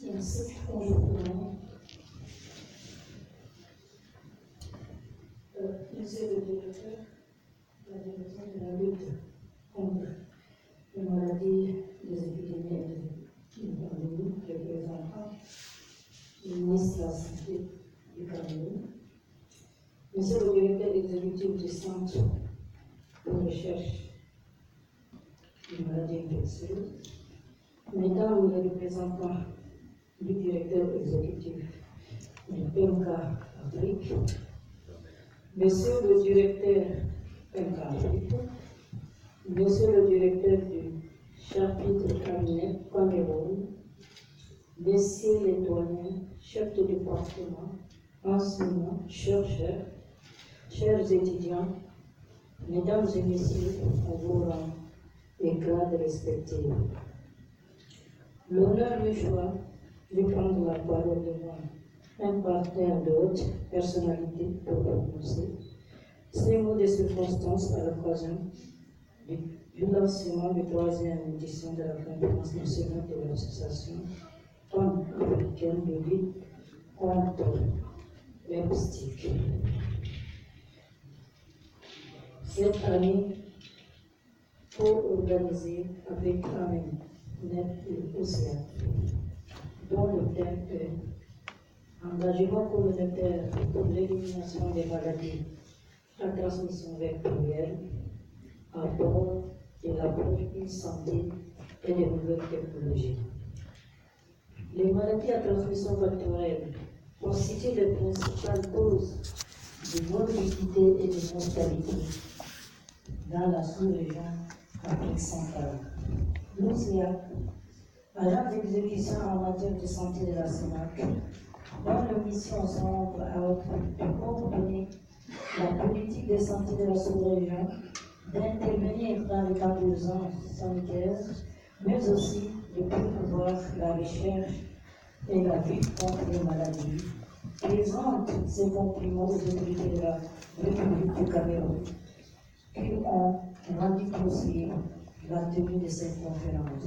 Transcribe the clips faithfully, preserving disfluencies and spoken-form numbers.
Merci, bonjour. Euh, Monsieur le directeur, la direction de la lutte contre les maladies, les épidémies et les pandémies, représentant le ministre de la Santé du Cameroun, Monsieur le directeur exécutif du Centre de recherche des maladies infectieuses, Mesdames les représentants du directeur exécutif du P M K Afrique, Monsieur le directeur P M K Afrique, Monsieur le directeur du chapitre cabinet Cameroun, Messieurs les douaniers, chefs de département, enseignants, chercheurs, chers étudiants, Mesdames et Messieurs, à vos rangs et grades respectifs. L'honneur me choix de prendre la parole devant un parterre de haute personnalité pour prononcer ces mots de circonstance à l'occasion du lancement de la troisième édition de la conférence nationale de l'association pan-africaine de lutte contre les moustiques. Cette année, co-organisée avec Amen Net et Océan, dont le thème est engagement communautaire pour l'élimination des maladies à transmission vectorielle, apport de la protection santé et des nouvelles technologies. Les maladies à transmission vectorielle constituent les principales causes de morbidité et de mortalité dans la sous-région Afrique centrale. L'O C A, agent d'exécution en matière de santé de la CEMAC, dont nos missions sont de coordonner la politique de santé de la sous-région, d'intervenir dans les cas d'urgence sanitaire, mais aussi de promouvoir la recherche et la lutte contre les maladies, présente ces compliments aux autorités de la République du Cameroun qui ont rendu possible la tenue de cette conférence.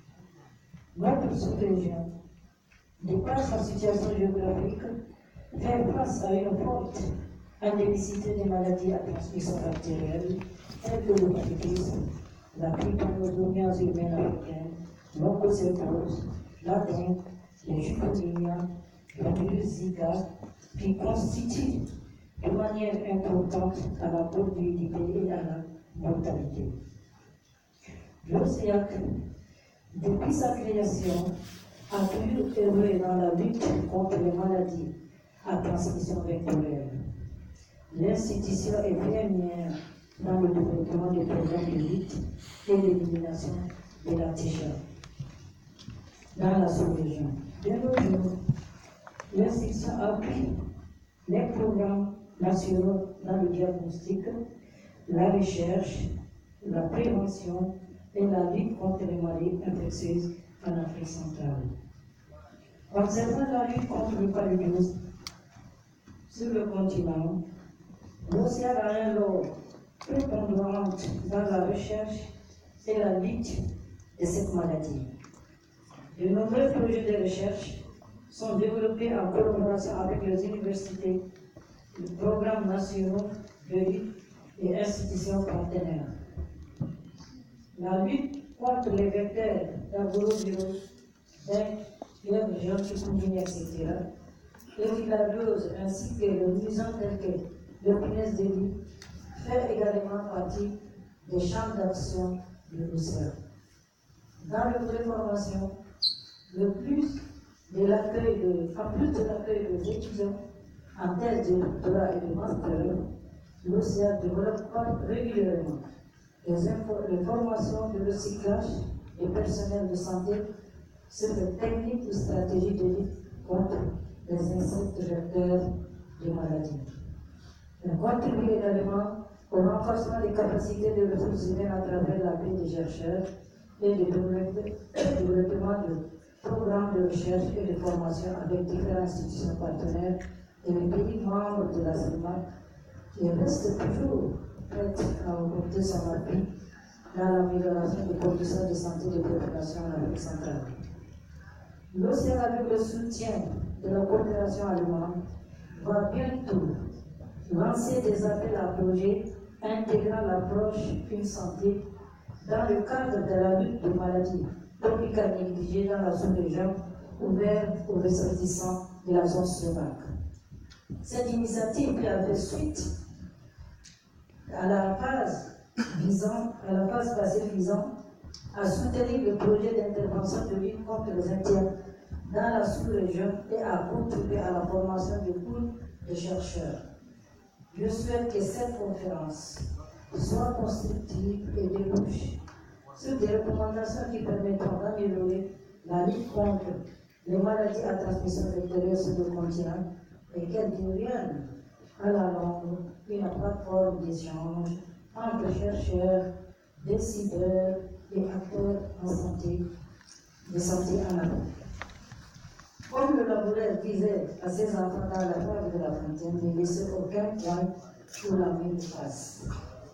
Notre sous-région, de par sa situation géographique, fait face à une forte endémicité des maladies à transmission bactérienne, telles que le paludisme, la prypanosomiase humaine africaine, l'onchocercose, la dengue, les chikungunya, le virus Zika, qui constituent de manière importante à la morbidité et à la mortalité. L'O C A C, depuis sa création, a toujours œuvré dans la lutte contre les maladies à transmission vectorielle. L'institution est pionnière dans le développement des programmes de lutte et d'élimination de la T C A dans la sous-région. De nos jours, l'institution appuie les programmes nationaux dans le diagnostic, la recherche, la prévention et la lutte contre les maladies infectieuses en Afrique centrale. Concernant la lutte contre le paludisme sur le continent, l'O C A a un rôle prépondérant dans la recherche et la lutte de cette maladie. De nombreux projets de recherche sont développés en collaboration avec les universités, les programmes nationaux de lutte et institutions partenaires. La lutte contre les vecteurs d'arbovirus, dengue, fièvre, chikungunya, et cetera, et la dose ainsi que le nuisant tel que le punaise de lit fait également partie des champs d'action de l'O C A. Dans le volet formation, le plus de l'accueil de, en plus de l'accueil des étudiants en thèse de doctorat et de master, l'O C A développe régulièrement les, info- les formations de recyclage des personnels de santé sur les techniques ou stratégies de lutte contre les insectes vecteurs de maladies. Elle contribue également au renforcement des capacités de ressources humaines à travers l'appui des chercheurs et le développement de programmes de recherche et de formation avec différentes institutions partenaires et les pays membres de la CEMAC qui restent toujours prêts à apporter son appui dans l'amélioration des conditions de santé des populations en Afrique centrale. L'O C A, avec le soutien de la coopération allemande, va bientôt lancer des appels à projets intégrant l'approche Une Santé dans le cadre de la lutte des maladies tropicales négligées dans la sous-région, ouverte aux ressortissants de la zone slovaque. Cette initiative qui a fait suite à la phase visant, à la phase passée visant à soutenir le projet d'intervention de lutte contre les Indiens dans la sous-région et à contribuer à la formation de groupes de chercheurs. Je souhaite que cette conférence soit constructive et débouche sur des recommandations qui permettront d'améliorer la lutte contre les maladies à transmission vectorielle sur le continent et qu'elle devienne à la longue une plateforme d'échange entre chercheurs, décideurs et acteurs en santé, de santé en Afrique. Comme le laboratoire disait à ses enfants dans la table de la fontaine, ne laissez aucun point pour la main de passe.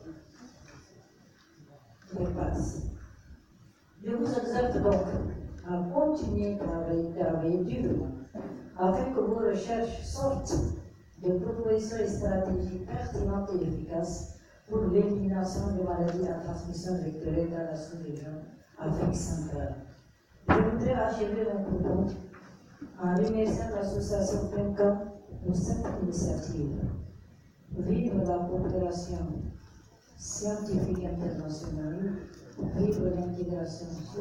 De passe. Je vous exhorte donc à continuer à travailler, travailler durement afin que vos recherches sortent de propositions et stratégies pertinentes et efficaces pour l'élimination des maladies à transmission vectorielle dans la sous-région Afrique centrale. Je voudrais achever mon propos en remerciant l'association PENCAM pour cette initiative. Vive la coopération scientifique internationale, vive l'intégration